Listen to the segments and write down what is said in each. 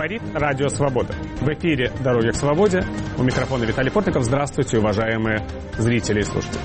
Говорит Радио Свобода. В эфире «Дороги к свободе». У микрофона Виталий Портников. Здравствуйте, уважаемые зрители и слушатели.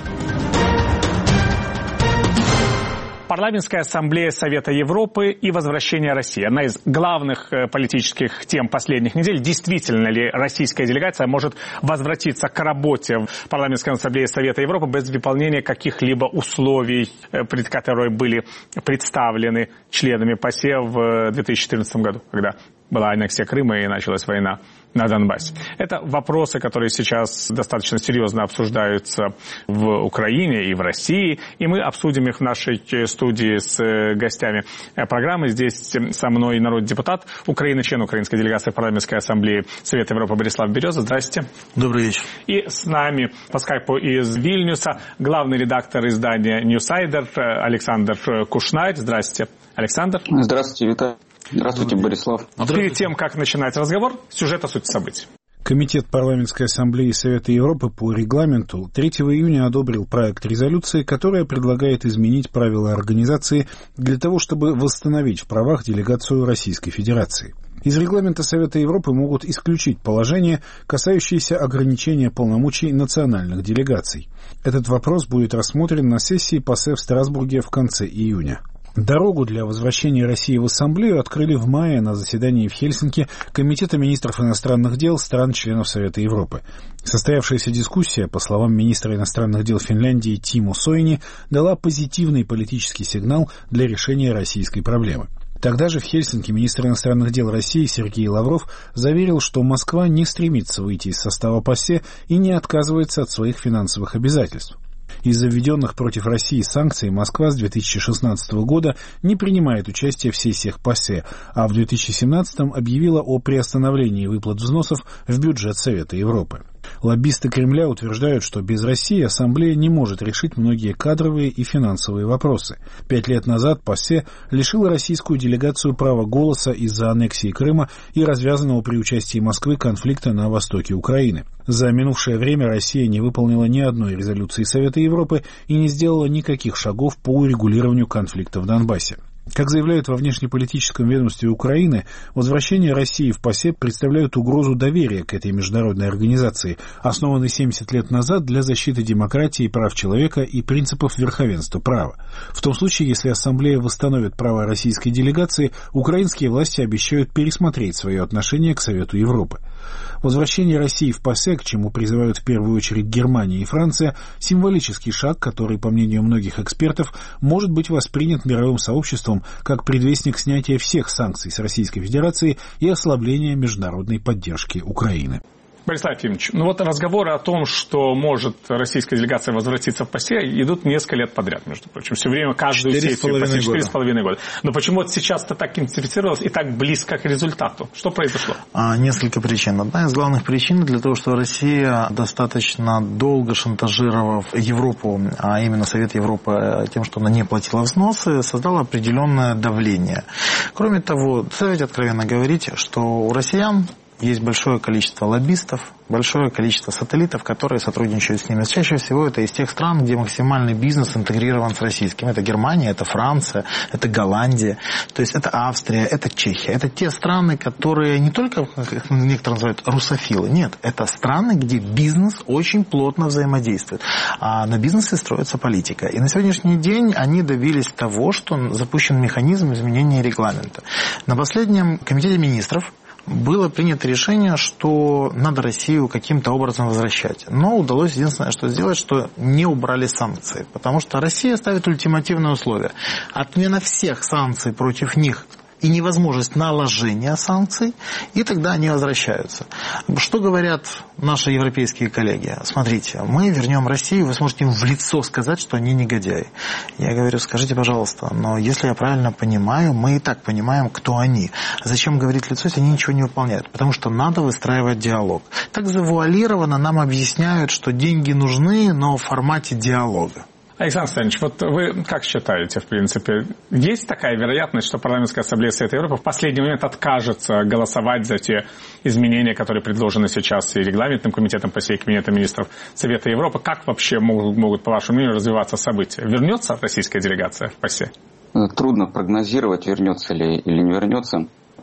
Парламентская ассамблея Совета Европы и возвращение России. Одна из главных политических тем последних недель. Действительно ли российская делегация может возвратиться к работе в Парламентской ассамблее Совета Европы без выполнения каких-либо условий, которые были представлены членами ПАСЕ в 2014 году, когда была аннексия Крыма и началась война на Донбассе. Это вопросы, которые сейчас достаточно серьезно обсуждаются в Украине и в России, и мы обсудим их в нашей студии с гостями программы. Здесь со мной народный депутат Украины, член украинской делегации в Парламентской ассамблее Совета Европы Борислав Береза. Здравствуйте. Добрый вечер. И с нами по скайпу из Вильнюса главный редактор издания «Ньюсайдер» Александр Кушнарь. Здравствуйте, Александр. Здравствуйте, Виталий. Здравствуйте, Борислав. Перед тем, как начинать разговор, сюжет о сути событий. Комитет Парламентской ассамблеи Совета Европы по регламенту 3 июня одобрил проект резолюции, которая предлагает изменить правила организации для того, чтобы восстановить в правах делегацию Российской Федерации. Из регламента Совета Европы могут исключить положения, касающиеся ограничения полномочий национальных делегаций. Этот вопрос будет рассмотрен на сессии ПАСЕ в Страсбурге в конце июня. Дорогу для возвращения России в Ассамблею открыли в мае на заседании в Хельсинки Комитета министров иностранных дел стран-членов Совета Европы. Состоявшаяся дискуссия, по словам министра иностранных дел Финляндии Тимо Соини, дала позитивный политический сигнал для решения российской проблемы. Тогда же в Хельсинки министр иностранных дел России Сергей Лавров заверил, что Москва не стремится выйти из состава ПАСЕ и не отказывается от своих финансовых обязательств. Из-за введенных против России санкций Москва с 2016 года не принимает участие в сессиях ПАСЕ, а в 2017 объявила о приостановлении выплат взносов в бюджет Совета Европы. Лоббисты Кремля утверждают, что без России Ассамблея не может решить многие кадровые и финансовые вопросы. 5 лет назад ПАСЕ лишила российскую делегацию права голоса из-за аннексии Крыма и развязанного при участии Москвы конфликта на востоке Украины. За минувшее время Россия не выполнила ни одной резолюции Совета Европы и не сделала никаких шагов по урегулированию конфликта в Донбассе. Как заявляют во внешнеполитическом ведомстве Украины, возвращение России в ПАСЕ представляет угрозу доверия к этой международной организации, основанной 70 лет назад для защиты демократии, прав человека и принципов верховенства права. В том случае, если Ассамблея восстановит права российской делегации, украинские власти обещают пересмотреть свое отношение к Совету Европы. Возвращение России в ПАСЕ, к чему призывают в первую очередь Германия и Франция, символический шаг, который, по мнению многих экспертов, может быть воспринят мировым сообществом как предвестник снятия всех санкций с Российской Федерации и ослабления международной поддержки Украины. Борислав Ефимович, разговоры о том, что может российская делегация возвратиться в ПАСЕ, идут несколько лет подряд, между прочим. Все время, каждую сессию, 4,5 года. Но почему сейчас-то так интенсифицировалось и так близко к результату? Что произошло? Несколько причин. Одна из главных причин для того, что Россия, достаточно долго шантажировав Европу, а именно Совет Европы, тем, что она не платила взносы, создала определенное давление. Кроме того, давайте откровенно говорить, что у россиян есть большое количество лоббистов, большое количество сателлитов, которые сотрудничают с ними. Чаще всего это из тех стран, где максимальный бизнес интегрирован с российским. Это Германия, это Франция, это Голландия, то есть это Австрия, это Чехия. Это те страны, которые не только, как некоторые называют, русофилы. Нет, это страны, где бизнес очень плотно взаимодействует. А на бизнесе строится политика. И на сегодняшний день они добились того, что запущен механизм изменения регламента. На последнем комитете министров было принято решение, что надо Россию каким-то образом возвращать. Но удалось единственное, что сделать, что не убрали санкции. Потому что Россия ставит ультимативное условие. Отмена всех санкций против них и невозможность наложения санкций, и тогда они возвращаются. Что говорят наши европейские коллеги? Смотрите, мы вернем Россию, вы сможете им в лицо сказать, что они негодяи. Я говорю, скажите, пожалуйста, но если я правильно понимаю, мы и так понимаем, кто они. Зачем говорить в лицо, если они ничего не выполняют? Потому что надо выстраивать диалог. Так завуалированно нам объясняют, что деньги нужны, но в формате диалога. Александр Станич, вы как считаете, в принципе, есть такая вероятность, что Парламентская ассамблея Совета Европы в последний момент откажется голосовать за те изменения, которые предложены сейчас и регламентным комитетом ПАСЕ, и Кабинетом министров Совета Европы? Как вообще могут, по вашему мнению, развиваться события? Вернется российская делегация в ПАСЕ? Трудно прогнозировать, вернется ли или не вернется.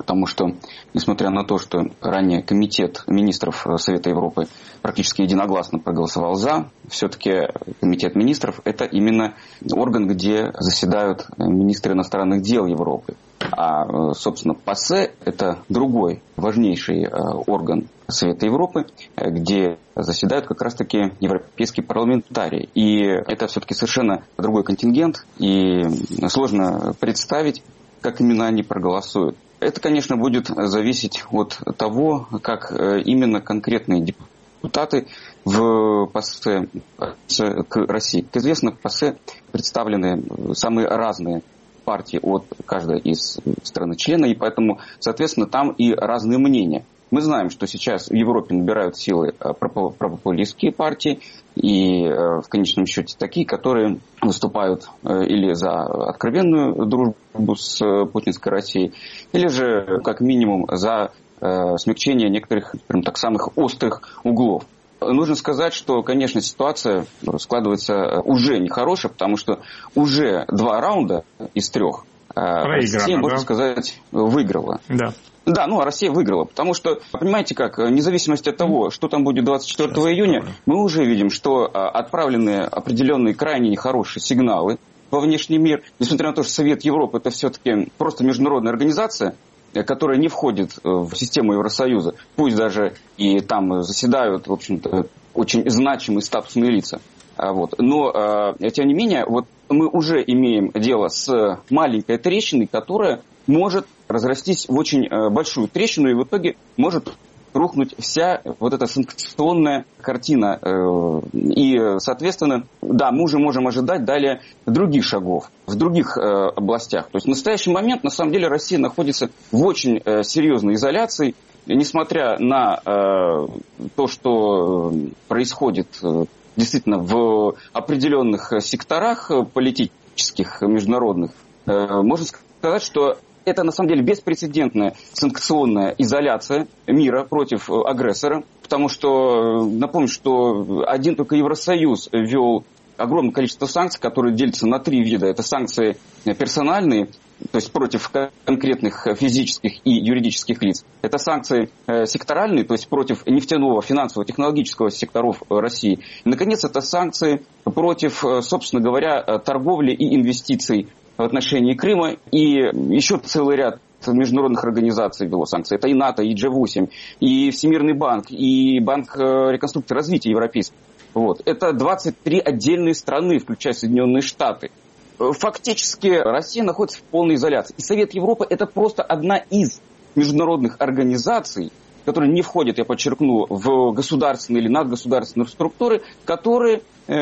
потому что, несмотря на то, что ранее Комитет министров Совета Европы практически единогласно проголосовал за, все-таки Комитет министров – это именно орган, где заседают министры иностранных дел Европы. А, собственно, ПАСЕ – это другой важнейший орган Совета Европы, где заседают как раз-таки европейские парламентарии. И это все-таки совершенно другой контингент, и сложно представить, как именно они проголосуют. Это, конечно, будет зависеть от того, как именно конкретные депутаты в ПАСЕ к России. Как известно, в ПАСЕ представлены самые разные партии от каждой из стран-члена, и поэтому, соответственно, там и разные мнения. Мы знаем, что сейчас в Европе набирают силы пропопулистские партии, и в конечном счете такие, которые выступают или за откровенную дружбу с путинской Россией, или же, как минимум, за смягчение некоторых, прям так, самых острых углов. Нужно сказать, что, конечно, ситуация складывается уже нехорошая, потому что уже 2 раунда из 3 Россия, можно сказать, выиграла. Да. Да, Россия выиграла, потому что, понимаете как, вне зависимости от того, что там будет 24 июня, мы уже видим, что отправлены определенные крайне нехорошие сигналы во внешний мир. Несмотря на то, что Совет Европы – это все-таки просто международная организация, которая не входит в систему Евросоюза, пусть даже и там заседают, в общем-то, очень значимые статусные лица. Но, тем не менее, мы уже имеем дело с маленькой трещиной, которая может разрастись в очень большую трещину, и в итоге может рухнуть вся эта санкционная картина. И, соответственно, да, мы уже можем ожидать далее других шагов в других областях. То есть в настоящий момент, на самом деле, Россия находится в очень серьезной изоляции, несмотря на то, что происходит действительно в определенных секторах политических, международных. Можно сказать, что это на самом деле беспрецедентная санкционная изоляция мира против агрессора, потому что, напомню, что один только Евросоюз ввел огромное количество санкций, которые делятся на 3 вида. Это санкции персональные, то есть против конкретных физических и юридических лиц. Это санкции секторальные, то есть против нефтяного, финансового, технологического секторов России. И, наконец, это санкции против, собственно говоря, торговли и инвестиций в отношении Крыма, и еще целый ряд международных организаций ввело санкции. Это и НАТО, и G8, и Всемирный банк, и Банк реконструкции и развития европейский. Это 23 отдельные страны, включая Соединенные Штаты. Фактически Россия находится в полной изоляции. И Совет Европы – это просто одна из международных организаций, которые не входят, я подчеркну, в государственные или надгосударственные структуры, которые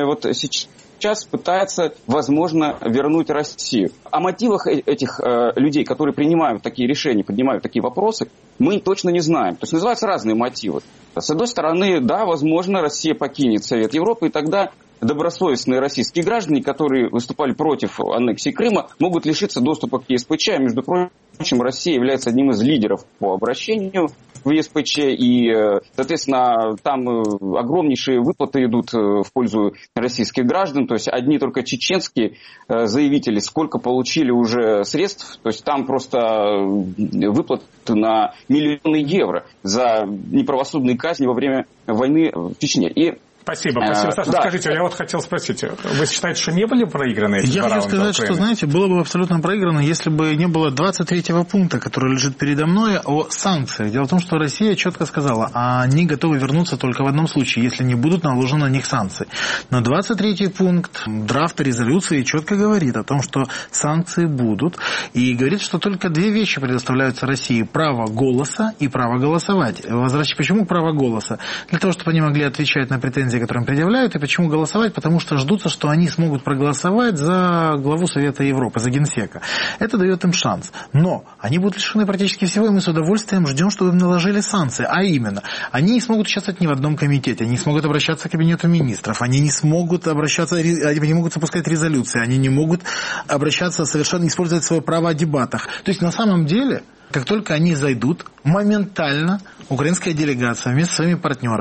сейчас пытается, возможно, вернуть Россию. О мотивах этих людей, которые принимают такие решения, поднимают такие вопросы, мы точно не знаем. То есть называются разные мотивы. С одной стороны, да, возможно, Россия покинет Совет Европы, и тогда добросовестные российские граждане, которые выступали против аннексии Крыма, могут лишиться доступа к ЕСПЧ. Между прочим, Россия является одним из лидеров по обращению в ЕСПЧ, и, соответственно, там огромнейшие выплаты идут в пользу российских граждан, то есть одни только чеченские заявители сколько получили уже средств, то есть там просто выплаты на миллионы евро за неправосудные казни во время войны в Чечне. Спасибо, Саша. Да. Скажите, я хотел спросить, вы считаете, что не были проиграны эти Я хочу сказать, что, знаете, было бы абсолютно проиграно, если бы не было 23-го пункта, который лежит передо мной, о санкциях. Дело в том, что Россия четко сказала, они готовы вернуться только в одном случае, если не будут наложены на них санкции. Но 23-й пункт драфта резолюции четко говорит о том, что санкции будут, и говорит, что только 2 вещи предоставляются России: право голоса и право голосовать. Почему право голоса? Для того, чтобы они могли отвечать на претензии, которые им предъявляют. И почему голосовать? Потому что ждутся, что они смогут проголосовать за главу Совета Европы, за Генсека. Это дает им шанс. Но они будут лишены практически всего, и мы с удовольствием ждем, чтобы им наложили санкции. А именно, они не смогут участвовать ни в одном комитете, они не смогут обращаться к Кабинету министров, они не смогут они не могут запускать резолюции, они не могут обращаться, совершенно использовать свое право о дебатах. То есть, на самом деле, как только они зайдут, моментально украинская делегация вместе со своими партнерами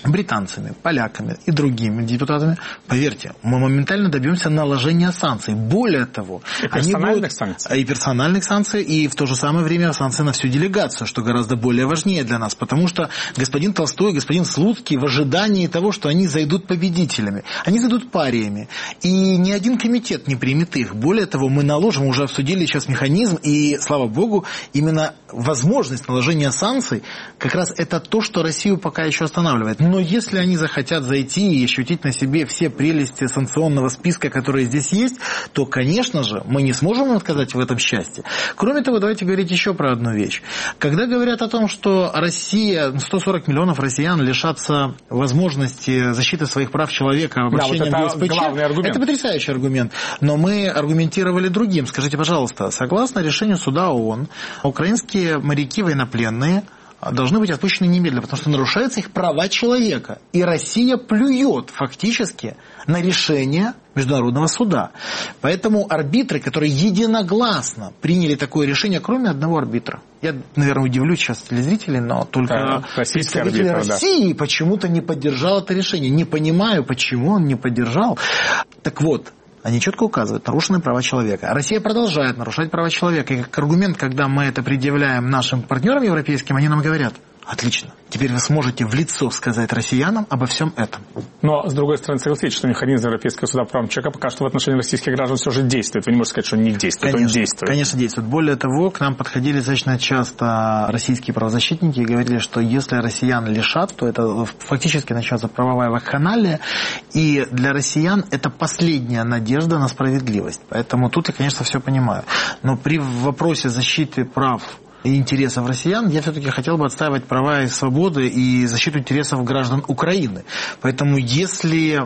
британцами, поляками и другими депутатами, поверьте, мы моментально добьемся наложения санкций. Более того, и персональных санкций. И персональных санкций, и в то же самое время санкции на всю делегацию, что гораздо более важнее для нас, потому что господин Толстой, господин Слуцкий в ожидании того, что они зайдут победителями, они зайдут париями, и ни один комитет не примет их. Более того, мы наложим, уже обсудили сейчас механизм, и, слава богу, именно возможность наложения санкций, как раз это то, что Россию пока еще останавливает. Но если они захотят зайти и ощутить на себе все прелести санкционного списка, которые здесь есть, то, конечно же, мы не сможем им отказать в этом счастье. Кроме того, давайте говорить еще про одну вещь. Когда говорят о том, что Россия, 140 миллионов россиян лишатся возможности защиты своих прав человека обращением в ЕСПЧ, это потрясающий аргумент. Но мы аргументировали другим. Скажите, пожалуйста, согласно решению суда ООН, украинские моряки военнопленные должны быть отпущены немедленно, потому что нарушаются их права человека. И Россия плюет фактически на решение Международного суда. Поэтому арбитры, которые единогласно приняли такое решение, кроме одного арбитра, я, наверное, удивлю сейчас телезрителей, но только представитель России почему-то не поддержал это решение. Не понимаю, почему он не поддержал. Так вот, они четко указывают нарушенные права человека. Россия продолжает нарушать права человека. И как аргумент, когда мы это предъявляем нашим партнерам европейским, они нам говорят: отлично, теперь вы сможете в лицо сказать россиянам обо всем этом. Но, с другой стороны, согласитесь, что механизм Европейского суда по правам человека пока что в отношении российских граждан все же действует. Вы не можете сказать, что он не действует. Конечно, он действует. Конечно, действует. Более того, к нам подходили достаточно часто российские правозащитники и говорили, что если россиян лишат, то это фактически начнется правовая вакханалия, и для россиян это последняя надежда на справедливость. Поэтому тут я, конечно, все понимаю. Но при вопросе защиты прав и интересов россиян, я все-таки хотел бы отстаивать права и свободы и защиту интересов граждан Украины. Поэтому если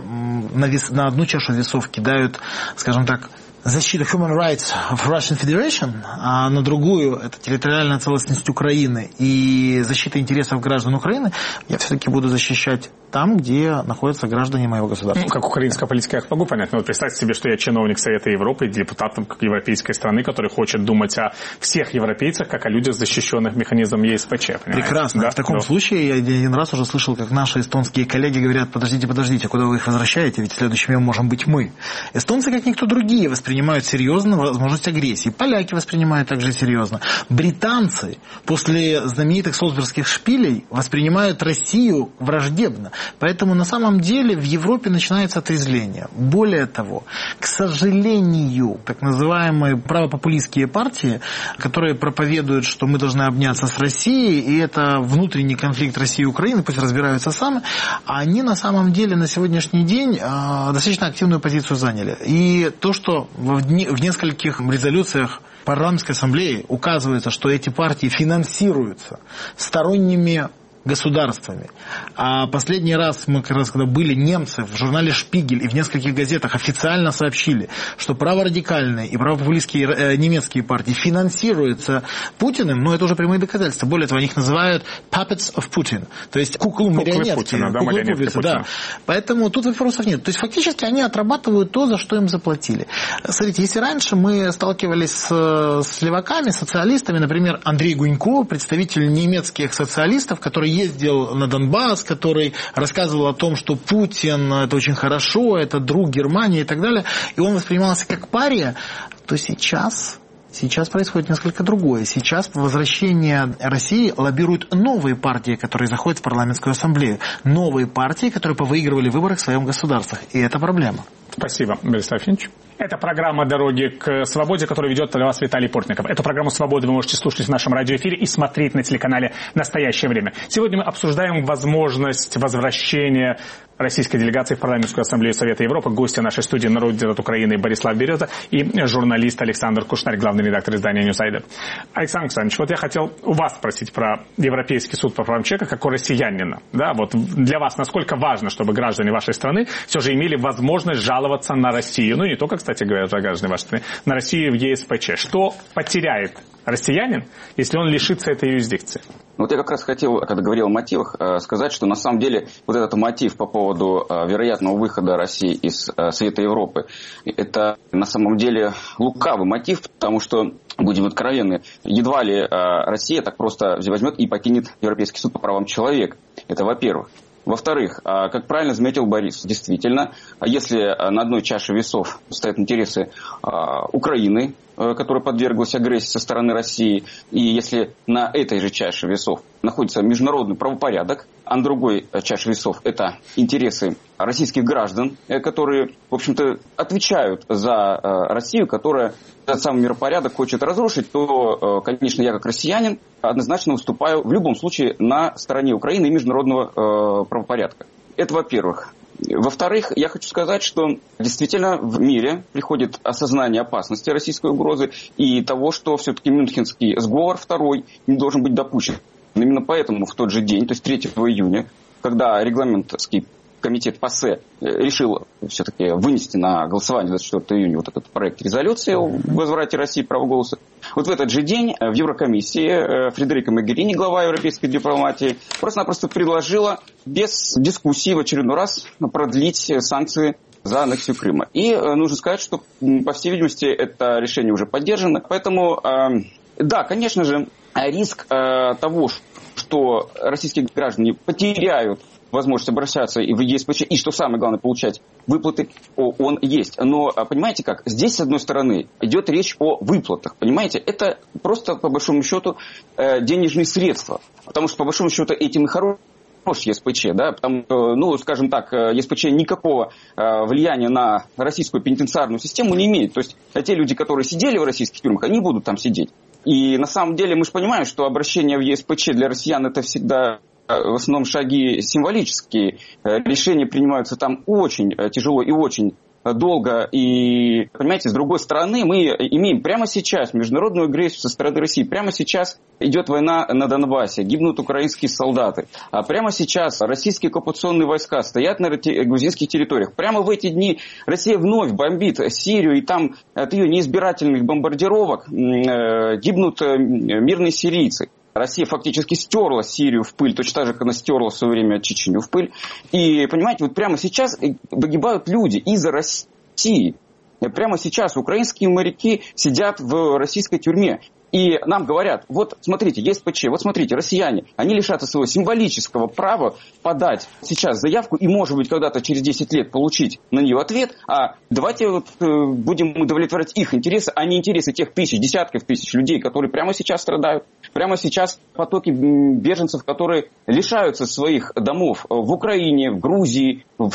на одну чашу весов кидают, скажем так, защита human rights of Russian Federation, а на другую это территориальная целостность Украины и защита интересов граждан Украины, я все-таки буду защищать там, где находятся граждане моего государства. Ну, как украинская политика, я могу понять. Но вот представьте себе, что я чиновник Совета Европы, депутат европейской страны, который хочет думать о всех европейцах, как о людях, защищенных механизмом ЕСПЧ. Понимаете? Прекрасно. Да? В таком случае я один раз уже слышал, как наши эстонские коллеги говорят: подождите, куда вы их возвращаете, ведь следующими можем быть мы. Эстонцы, как никто другие, воспринимают серьезно возможность агрессии. Поляки воспринимают также серьезно. Британцы после знаменитых солсбергских шпилей воспринимают Россию враждебно. Поэтому на самом деле в Европе начинается отрезвление. Более того, к сожалению, так называемые правопопулистские партии, которые проповедуют, что мы должны обняться с Россией, и это внутренний конфликт России и Украины, пусть разбираются сами, они на самом деле на сегодняшний день достаточно активную позицию заняли. И то, что в нескольких резолюциях парламентской ассамблеи указывается, что эти партии финансируются сторонними государствами. А последний раз мы, как раз когда были, немцы в журнале «Шпигель» и в нескольких газетах официально сообщили, что праворадикальные и правопопулистские немецкие партии финансируются Путиным, но это уже прямые доказательства. Более того, они их называют «puppets of Putin», то есть куклы-марионетки. Да. Поэтому тут вопросов нет. То есть фактически они отрабатывают то, за что им заплатили. Смотрите, если раньше мы сталкивались с леваками, социалистами, например, Андрей Гунько, представитель немецких социалистов, который ездил на Донбасс, который рассказывал о том, что Путин – это очень хорошо, это друг Германии и так далее, и он воспринимался как пария, то сейчас происходит несколько другое. Сейчас возвращение России лоббируют новые партии, которые заходят в парламентскую ассамблею. Новые партии, которые повыигрывали выборы в своем государстве. И это проблема. Спасибо, Борис Трофимович. Это программа «Дороги к свободе», которую ведет для вас Виталий Портников. Эту программу «Свободы» вы можете слушать в нашем радиоэфире и смотреть на телеканале «Настоящее время». Сегодня мы обсуждаем возможность возвращения российской делегации в Парламентскую ассамблею Совета Европы. Гости нашей студии — народный депутат Украины Борислав Береза и журналист Александр Кушнарь, главный редактор издания «Ньюсайдер». Александр Александрович, вот я хотел у вас спросить про Европейский суд по правам человека, как у россиянина. Да, вот для вас насколько важно, чтобы граждане вашей страны все же имели возможность жаловаться на Россию, ну не только, кстати говоря, граждане вашей страны, на Россию в ЕСПЧ. Что потеряет россиянин, если он лишится этой юрисдикции? Вот я как раз хотел, когда говорил о мотивах, сказать, что на самом деле вот этот мотив по поводу вероятного выхода России из Совета Европы, это на самом деле лукавый мотив, потому что, будем откровенны, едва ли Россия так просто возьмет и покинет Европейский суд по правам человека. Это во-первых. Во-вторых, как правильно заметил Борис, действительно, если на одной чаше весов стоят интересы Украины, которая подверглась агрессии со стороны России, и если на этой же чаше весов находится международный правопорядок, а на другой чаше весов это интересы российских граждан, которые, в общем-то, отвечают за Россию, которая этот самый миропорядок хочет разрушить, то, конечно, я как россиянин однозначно выступаю в любом случае на стороне Украины и международного правопорядка. Это во-первых. Во-вторых, я хочу сказать, что действительно в мире приходит осознание опасности российской угрозы и того, что все-таки Мюнхенский сговор второй не должен быть допущен. Именно поэтому в тот же день, то есть 3 июня, когда регламентский комитет ПАСЕ решил все-таки вынести на голосование 24 июня вот этот проект резолюции о возврате России права голоса, вот в этот же день в Еврокомиссии Фредерика Могерини, глава европейской дипломатии, просто-напросто предложила без дискуссии в очередной раз продлить санкции за аннексию Крыма. И нужно сказать, что, по всей видимости, это решение уже поддержано. Поэтому, да, конечно же, риск того, что российские граждане потеряют возможность обращаться и в ЕСПЧ, и, что самое главное, получать выплаты, он есть. Но, понимаете как, здесь, с одной стороны, идет речь о выплатах. Понимаете, это просто, по большому счету, денежные средства. Потому что, по большому счету, этим и хорош ЕСПЧ, да, потому что, ну, скажем так, ЕСПЧ никакого влияния на российскую пенитенциарную систему не имеет. То есть, те люди, которые сидели в российских тюрьмах, они будут там сидеть. И, на самом деле, мы же понимаем, что обращение в ЕСПЧ для россиян это всегда в основном шаги символические. Решения принимаются там очень тяжело и очень долго. И, понимаете, с другой стороны, мы имеем прямо сейчас международную агрессию со стороны России. Прямо сейчас идет война на Донбассе, гибнут украинские солдаты. А прямо сейчас российские оккупационные войска стоят на грузинских территориях. Прямо в эти дни Россия вновь бомбит Сирию, и там от ее неизбирательных бомбардировок гибнут мирные сирийцы. Россия фактически стерла Сирию в пыль, точно так же, как она стерла в свое время Чечню в пыль. И, понимаете, вот прямо сейчас погибают люди из-за России. Прямо сейчас украинские моряки сидят в российской тюрьме. И нам говорят, вот смотрите, ЕСПЧ, вот смотрите, россияне, они лишатся своего символического права подать сейчас заявку и, может быть, когда-то через 10 лет получить на нее ответ, а давайте вот будем удовлетворять их интересы, а не интересы тех тысяч, десятков тысяч людей, которые прямо сейчас страдают. Прямо сейчас потоки беженцев, которые лишаются своих домов в Украине, в Грузии, в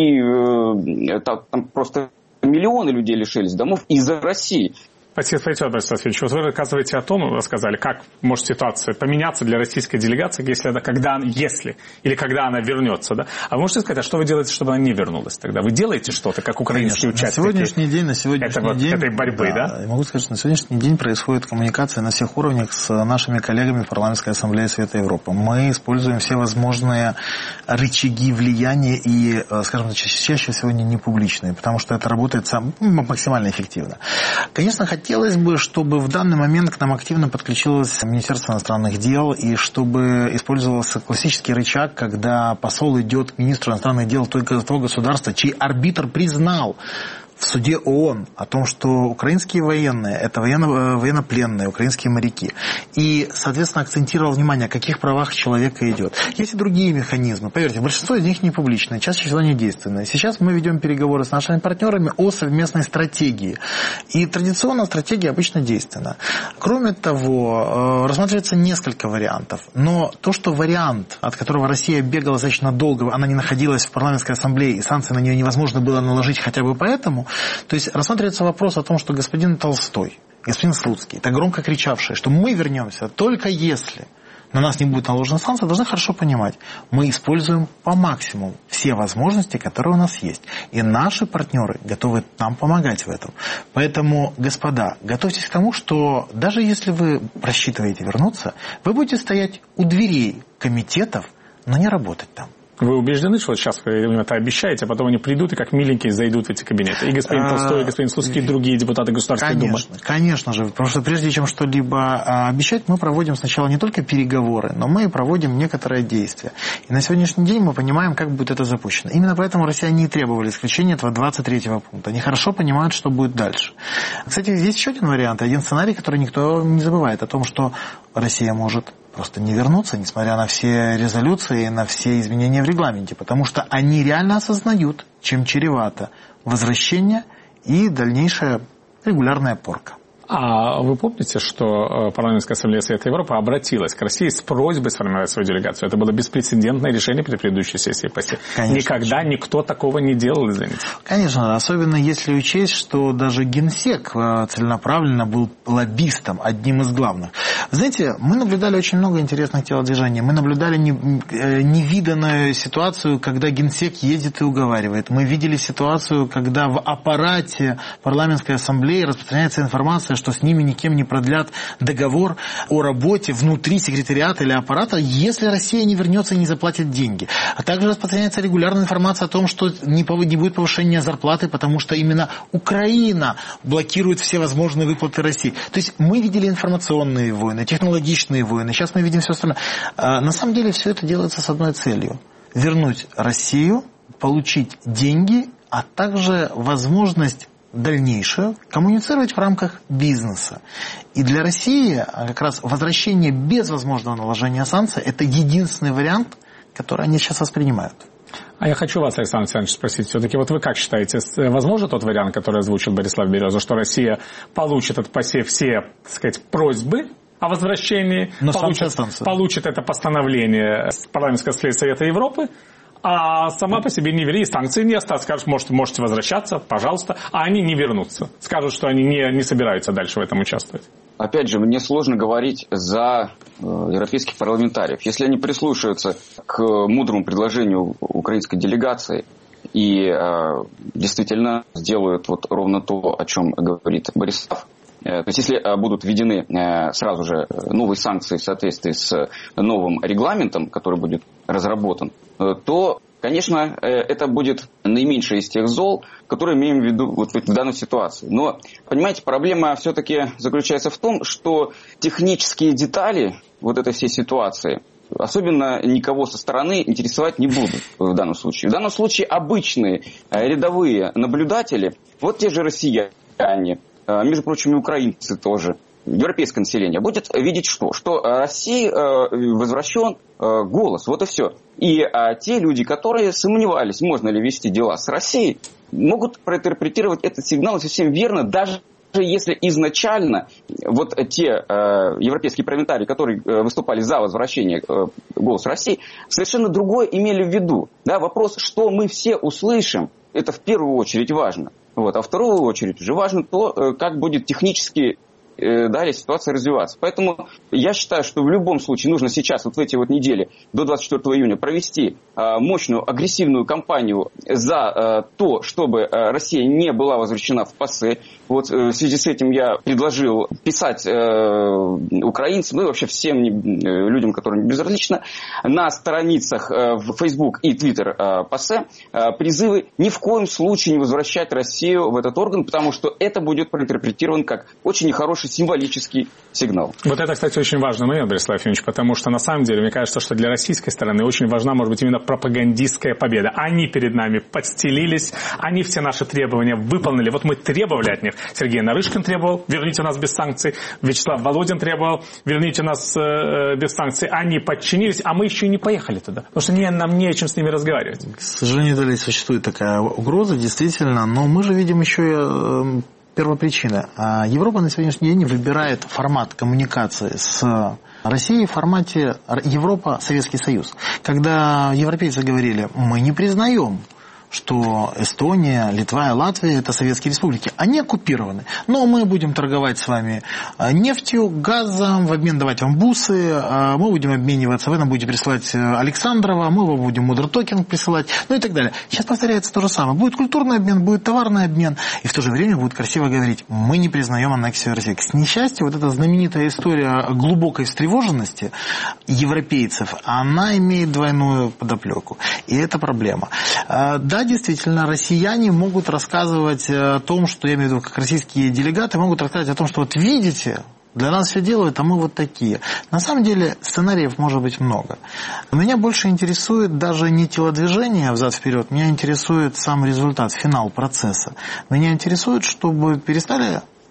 Сирии, там просто миллионы людей лишились домов из-за России. Спасибо, Борис Васильевич. Вот вы рассказываете о том, рассказали, как может ситуация поменяться для российской делегации, если она вернется. Да? А вы можете сказать, а что вы делаете, чтобы она не вернулась тогда? Вы делаете что-то, как украинские участники? На сегодняшний день этой борьбы, да? Я могу сказать, что на сегодняшний день происходит коммуникация на всех уровнях с нашими коллегами в Парламентской ассамблее Совета Европы. Мы используем все возможные рычаги влияния и, скажем так, чаще всего не публичные, потому что это работает максимально эффективно. Конечно, хотелось бы, чтобы в данный момент к нам активно подключилось Министерство иностранных дел и чтобы использовался классический рычаг, когда посол идет к министру иностранных дел только того государства, чей арбитр признал в суде ООН о том, что украинские военные – это военнопленные, украинские моряки. И, соответственно, акцентировал внимание, о каких правах человека идет. Есть и другие механизмы. Поверьте, большинство из них не публичные, чаще всего не действенные. Сейчас мы ведем переговоры с нашими партнерами о совместной стратегии. И традиционно стратегия обычно действенна. Кроме того, рассматривается несколько вариантов. Но то, что вариант, от которого Россия бегала достаточно долго, она не находилась в парламентской ассамблее, и санкции на нее невозможно было наложить хотя бы поэтому, то есть рассматривается вопрос о том, что господин Толстой, господин Слуцкий, так громко кричавшие, что мы вернемся только если на нас не будет наложена санкция, должны хорошо понимать, мы используем по максимуму все возможности, которые у нас есть. И наши партнеры готовы нам помогать в этом. Поэтому, господа, готовьтесь к тому, что даже если вы рассчитываете вернуться, вы будете стоять у дверей комитетов, но не работать там. Вы убеждены, что сейчас вы им это обещаете, а потом они придут и как миленькие зайдут в эти кабинеты? И господин Толстой, и господин Слуцкий, и другие депутаты Государственной Думы. Конечно же. Потому что прежде чем что-либо обещать, мы проводим сначала не только переговоры, но мы проводим некоторые действия. И на сегодняшний день мы понимаем, как будет это запущено. Именно поэтому россияне и требовали исключения этого 23-го пункта. Они хорошо понимают, что будет дальше. Кстати, есть еще один вариант, один сценарий, который никто не забывает, о том, что Россия может просто не вернуться, несмотря на все резолюции, на все изменения в регламенте, потому что они реально осознают, чем чревато возвращение и дальнейшая регулярная порка. А вы помните, что Парламентская ассамблея Совета Европы обратилась к России с просьбой сформировать свою делегацию? Это было беспрецедентное решение при предыдущей сессии. Конечно, никогда никто такого не делал, извините. Конечно, особенно если учесть, что даже Генсек целенаправленно был лоббистом, одним из главных. Знаете, мы наблюдали очень много интересных телодвижений. Мы наблюдали невиданную ситуацию, когда Генсек ездит и уговаривает. Мы видели ситуацию, когда в аппарате Парламентской ассамблеи распространяется информация, что с ними никем не продлят договор о работе внутри секретариата или аппарата, если Россия не вернется и не заплатит деньги. А также распространяется регулярная информация о том, что не будет повышения зарплаты, потому что именно Украина блокирует все возможные выплаты России. То есть мы видели информационные войны, технологичные войны, сейчас мы видим все остальное. На самом деле все это делается с одной целью – вернуть Россию, получить деньги, а также возможность дальнейшее коммуницировать в рамках бизнеса. И для России как раз возвращение без возможного наложения санкций – это единственный вариант, который они сейчас воспринимают. А я хочу вас, Александр Александрович, спросить, все-таки вот вы как считаете, возможно тот вариант, который озвучил Борислав Береза, что Россия получит от ПАСЕ все, так сказать, просьбы о возвращении, получит это постановление Парламентской ассамблеи Совета Европы, а сама по себе не ввели, санкции не оставят, скажут, можете возвращаться, пожалуйста, а они не вернутся. Скажут, что они не собираются дальше в этом участвовать. Опять же, мне сложно говорить за европейских парламентариев. Если они прислушаются к мудрому предложению украинской делегации и действительно сделают вот ровно то, о чем говорит Борислав, то есть если будут введены сразу же новые санкции в соответствии с новым регламентом, который будет разработан, то, конечно, это будет наименьшее из тех зол, которые имеем в виду вот в данной ситуации. Но, понимаете, проблема все-таки заключается в том, что технические детали вот этой всей ситуации особенно никого со стороны интересовать не будут в данном случае. В данном случае обычные рядовые наблюдатели, вот те же россияне, между прочим, и украинцы тоже, европейское население, будет видеть что? Что России возвращен голос, вот и все. И те люди, которые сомневались, можно ли вести дела с Россией, могут проинтерпретировать этот сигнал совсем верно, даже если изначально вот те европейские парламентарии, которые выступали за возвращение голоса России, совершенно другое имели в виду. Да, вопрос, что мы все услышим, это в первую очередь важно. Вот. А в вторую очередь уже важно то, как будет технически далее ситуация развиваться. Поэтому я считаю, что в любом случае нужно сейчас, вот в эти вот недели, до 24 июня, провести мощную агрессивную кампанию за то, чтобы Россия не была возвращена в ПАСЕ. Вот в связи с этим я предложил писать украинцам, ну и вообще всем людям, которым безразлично, на страницах в Facebook и Twitter ПАСЕ призывы ни в коем случае не возвращать Россию в этот орган, потому что это будет проинтерпретировано как очень нехороший символический сигнал. Вот это, кстати, очень важный момент, Борислав Ефимович, потому что на самом деле, мне кажется, что для российской стороны очень важна, может быть, именно пропагандистская победа. Они перед нами подстелились, они все наши требования выполнили. Вот мы требовали от них. Сергей Нарышкин требовал, верните нас без санкций. Вячеслав Володин требовал, верните нас без санкций. Они подчинились, а мы еще и не поехали туда. Потому что нам не о чем с ними разговаривать. К сожалению, далее существует такая угроза, действительно, но мы же видим еще и первопричина. Европа на сегодняшний день выбирает формат коммуникации с Россией в формате Европа-Советский Союз. Когда европейцы говорили, мы не признаем, что Эстония, Литва и Латвия – это советские республики. Они оккупированы. Но мы будем торговать с вами нефтью, газом, в обмен давать вам бусы, мы будем обмениваться, вы нам будете присылать Александрова, мы вам будем мудр-токен присылать, ну и так далее. Сейчас повторяется то же самое. Будет культурный обмен, будет товарный обмен, и в то же время будет красиво говорить, мы не признаем аннексию России. К несчастью, вот эта знаменитая история глубокой встревоженности европейцев, она имеет двойную подоплеку. И это проблема. Да, действительно, россияне могут рассказывать о том, что, я имею в виду, как российские делегаты, могут рассказывать о том, что вот видите, для нас все делают, а мы вот такие. На самом деле сценариев может быть много. Меня больше интересует даже не телодвижение взад-вперед, меня интересует сам результат, финал процесса. Меня интересует, чтобы перестали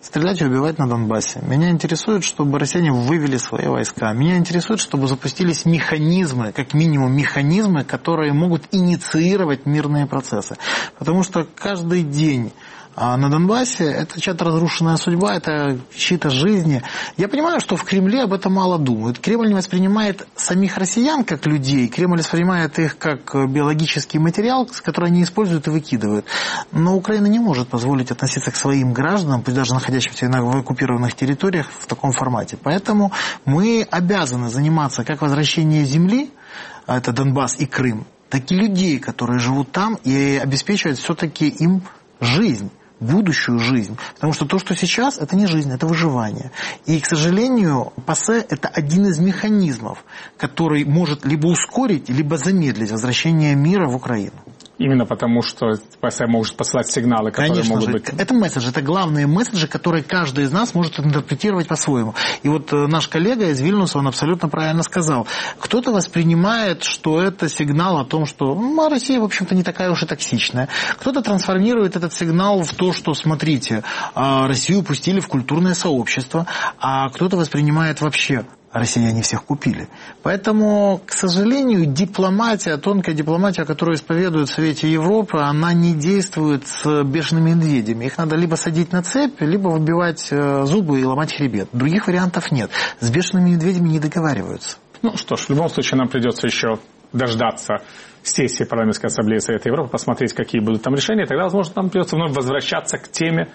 стрелять и убивать на Донбассе. Меня интересует, чтобы россияне вывели свои войска. Меня интересует, чтобы запустились механизмы, как минимум механизмы, которые могут инициировать мирные процессы. Потому что каждый день на Донбассе это чья-то разрушенная судьба, это чьи-то жизни. Я понимаю, что в Кремле об этом мало думают. Кремль не воспринимает самих россиян как людей, Кремль воспринимает их как биологический материал, который они используют и выкидывают. Но Украина не может позволить относиться к своим гражданам, пусть даже находящимся в оккупированных территориях, в таком формате. Поэтому мы обязаны заниматься как возвращением земли, это Донбасс и Крым, так и людей, которые живут там, и обеспечивать все-таки им жизнь. Будущую жизнь. Потому что то, что сейчас, это не жизнь, это выживание. И, к сожалению, ПАСЕ – это один из механизмов, который может либо ускорить, либо замедлить возвращение мира в Украину. Именно потому, что ПАСЕ может посылать сигналы, которые Конечно могут же. быть... Это месседжи, это главные месседжи, которые каждый из нас может интерпретировать по-своему. И вот наш коллега из Вильнюса, он абсолютно правильно сказал. Кто-то воспринимает, что это сигнал о том, что Россия, в общем-то, не такая уж и токсичная. Кто-то трансформирует этот сигнал в то, что, смотрите, Россию пустили в культурное сообщество, а кто-то воспринимает вообще... Россияне всех купили. Поэтому, к сожалению, дипломатия, тонкая дипломатия, которую исповедует в Совете Европы, она не действует с бешеными медведями. Их надо либо садить на цепь, либо выбивать зубы и ломать хребет. Других вариантов нет. С бешеными медведями не договариваются. Ну что ж, в любом случае нам придется еще дождаться сессии Парламентской ассамблеи Совета Европы, посмотреть, какие будут там решения. Тогда, возможно, нам придется вновь возвращаться к теме,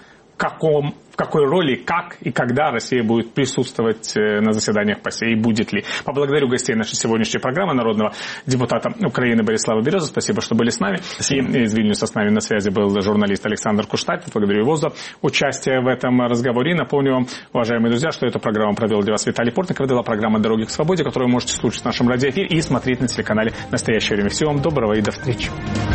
в какой роли, как и когда Россия будет присутствовать на заседаниях ПАСЕ и будет ли. Поблагодарю гостей нашей сегодняшней программы, народного депутата Украины Борислава Березу. Спасибо, что были с нами. Спасибо. И из Вильнюса с нами на связи был журналист Александр Куштапов. Благодарю его за участие в этом разговоре. И напомню вам, уважаемые друзья, что эту программу провел для вас Виталий Портников. Это была программа «Дороги к свободе», которую вы можете слушать в нашем радиоэфире и смотреть на телеканале «Настоящее время». Всего вам доброго и до встречи.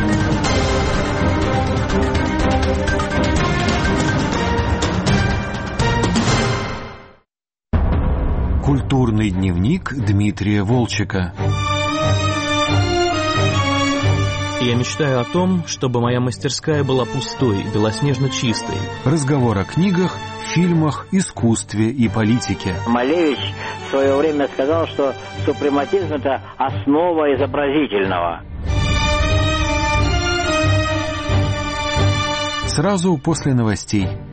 Культурный дневник Дмитрия Волчека. Я мечтаю о том, чтобы моя мастерская была пустой, белоснежно чистой. Разговор о книгах, фильмах, искусстве и политике. Малевич в свое время сказал, что супрематизм – это основа изобразительного. Сразу после новостей.